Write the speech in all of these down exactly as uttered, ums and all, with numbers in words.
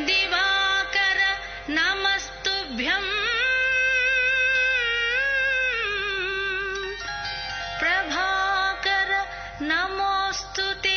दिवाकर नमस्तुभ्यं प्रभाकर नमोस्तुते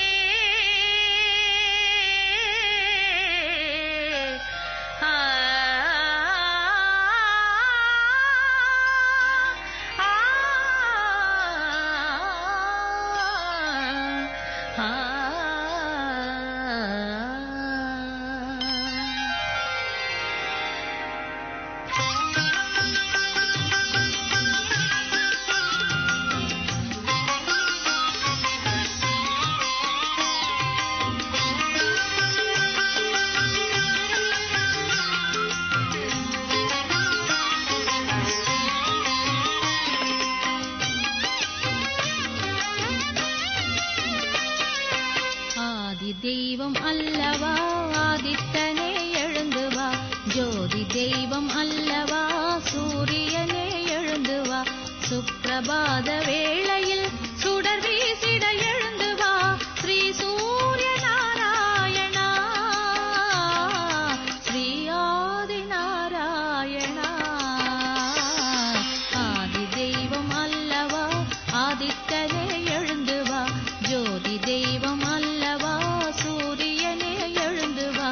தெய்வம் அல்லவா ஆதித்தனே எழுந்து வா, ஜோதி தெய்வம் அல்லவா சூரியனே எழுந்து வா, சுப்பிரபாத வேளையில் சுடர் வீசிட எழுந்து வா, ஸ்ரீ சூரிய நாராயணா ஸ்ரீ ஆதி நாராயணா. ஆதி தெய்வம் அல்லவா ஆதித்தனே எழுந்து வா, ஜோதி தெய்வம் அல்லவா சூரியனே எழுந்து வா.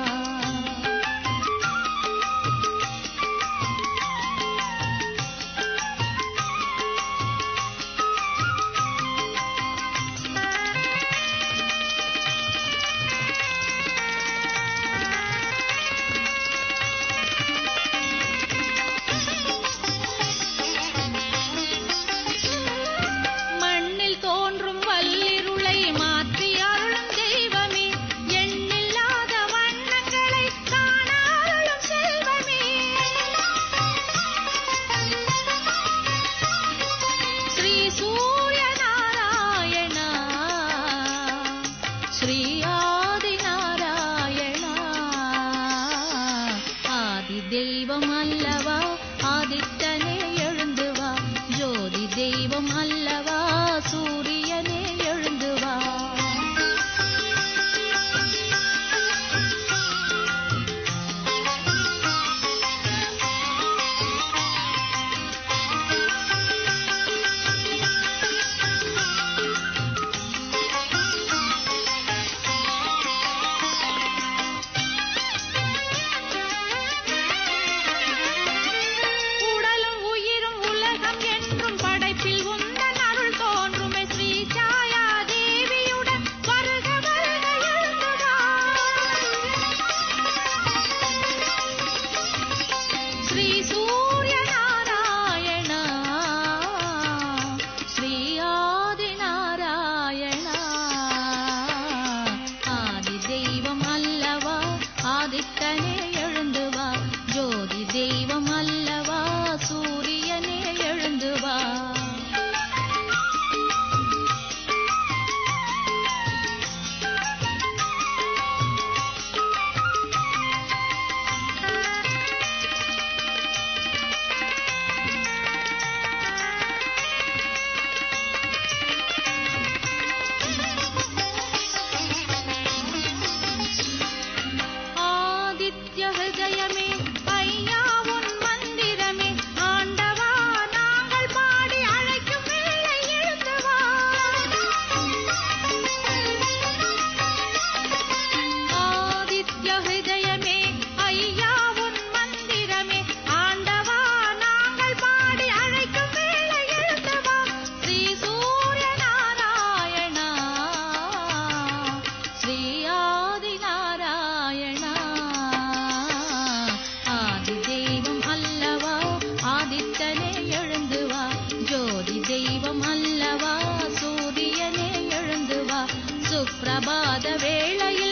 மண்ணில் தோன்றும் வல்லிருளை மாற்றி அருளும் தெய்வமே, எண்ணில்லாத வண்ணங்களை காண அருளும் செல்வமே. ஸ்ரீ சூரிய நாராயணா ஸ்ரீ ஆதி நாராயணா. ஆதி தெய்வம் அல்லவா ஆதித்தனே எழுந்து வா, ஜோதி தெய்வம் அல்லவா சூரியனே எழுந்து வா. உடலும் உயிரும் உலகம் என்றும் படைப்பில் உந்தன் அருள் தோன்றுமே, ஸ்ரீ சாயா தேவியுடன் வருக வருக எழுந்து வா. ஸ்ரீ சூரிய நாராயணா ஸ்ரீ ஆதி நாராயணா. ஆதி தெய்வம் அல்லவா ஆதித்தனே எழுந்து வா, ஜோதி தெய்வம் அல்லவா சூரியனே எழுந்து வா. ஆதித்ய ஹிருதயமே ஐயா உன் மந்திரமே, ஆண்டவா நாங்கள் பாடி அழைக்கும் வேளை எழுந்து வா. ஆதித்ய ஹிருதயமே ஐயா உன் மந்திரமே, ஆண்டவா நாங்கள் பாடி அழைக்கும் வேளை எழுந்து வா. ஸ்ரீ சூரிய நாராயணா ஸ்ரீ ஆதி நாராயணா. ஆதி தெய்வம் அல்லவா ஆதித்தனே எழுந்து வா, ஜோதி தெய்வம் அல்லவா சூரியனே எழுந்து வா, சுப்பிரபாத வேளையில்